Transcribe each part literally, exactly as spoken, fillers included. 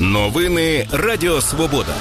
Новини Радіо Свобода.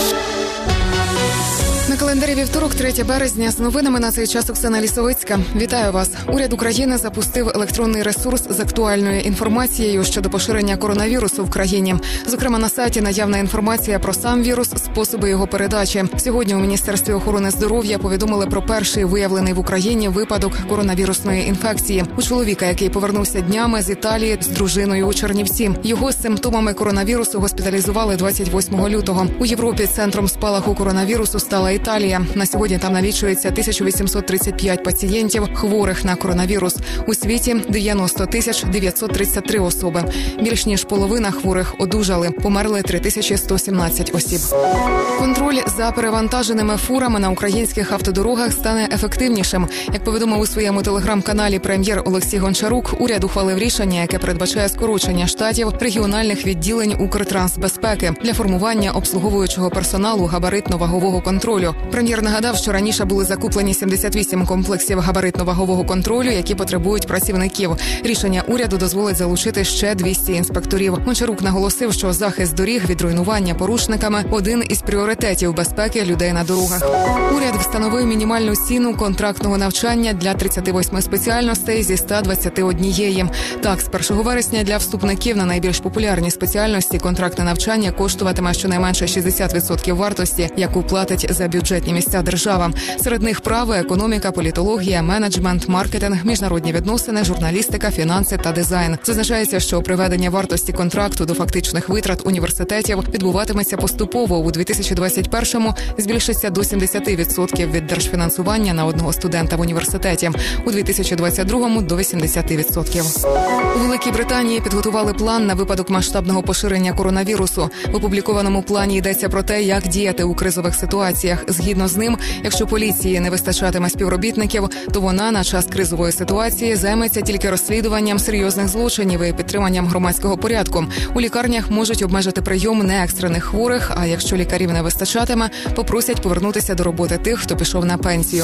На календарі вівторок, третє березня. З новинами на цей час Оксана Лісовицька. Вітаю вас. Уряд України запустив електронний ресурс з актуальною інформацією щодо поширення коронавірусу в країні. Зокрема, на сайті наявна інформація про сам вірус, способи його передачі. Сьогодні у Міністерстві охорони здоров'я повідомили про перший виявлений в Україні випадок коронавірусної інфекції. У чоловіка, який повернувся днями з Італії з дружиною у Чернівці. Його з симптомами коронавірусу госпіталізували двадцять восьмого лютого. У Європі центром спалаху коронавірусу стала Італія. На сьогодні там налічується тисяча вісімсот тридцять п'ять пацієнтів, хворих на коронавірус. У світі – дев'яносто тисяч дев'ятсот тридцять три особи. Більш ніж половина хворих одужали. Померли три тисячі сто сімнадцять осіб. Контроль за перевантаженими фурами на українських автодорогах стане ефективнішим. Як повідомив у своєму телеграм-каналі прем'єр Олексій Гончарук, уряд ухвалив рішення, яке передбачає скорочення штатів регіональних відділень Укртрансбезпеки для формування обслуговуючого персоналу габаритно-вагового контролю. Прем'єр нагадав, що раніше були закуплені сімдесят вісім комплексів габаритно-вагового контролю, які потребують працівників. Рішення уряду дозволить залучити ще двісті інспекторів. Гончарук наголосив, що захист доріг від руйнування порушниками – один із пріоритетів безпеки людей на дорогах. Уряд встановив мінімальну ціну контрактного навчання для тридцяти восьми спеціальностей зі ста двадцяти однієї. Так, з першого вересня для вступників на найбільш популярні спеціальності контрактне навчання коштуватиме щонайменше шістдесят відсотків вартості, яку платить за бюджетні місця держава. Серед них право, економіка, політологія, менеджмент, маркетинг, міжнародні відносини, журналістика, фінанси та дизайн. Зазначається, що приведення вартості контракту до фактичних витрат університетів відбуватиметься поступово. У дві тисячі двадцять першому збільшиться до сімдесят відсотків від держфінансування на одного студента в університеті. У дві тисячі двадцять другому – до вісімдесят відсотків. У Великій Британії підготували план на випадок масштабного поширення коронавірусу. В опублікованому плані йдеться про те, як діяти у кризових ситуаціях. Згідно з ним, якщо поліції не вистачатиме співробітників, то вона на час кризової ситуації займеться тільки розслідуванням серйозних злочинів і підтриманням громадського порядку. У лікарнях можуть обмежити прийом неекстрених хворих, а якщо лікарів не вистачатиме, попросять повернутися до роботи тих, хто пішов на пенсію.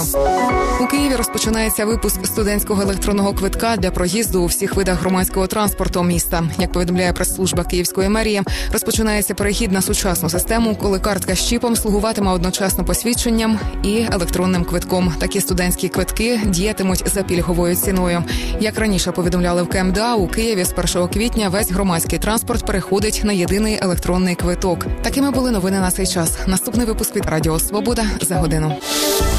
У Києві розпочинається випуск студентського електронного квитка для проїзду у всіх видах громадського транспорту міста. Як повідомляє прес-служба Київської мерії, розпочинається перехід на сучасну систему, коли картка з чіпом слугуватиме одночасно посвідченням і електронним квитком. Такі студентські квитки діятимуть за пільговою ціною. Як раніше повідомляли в КМДА, у Києві з першого квітня весь громадський транспорт переходить на єдиний електронний квиток. Такими були новини на цей час. Наступний випуск від Радіо Свобода за годину.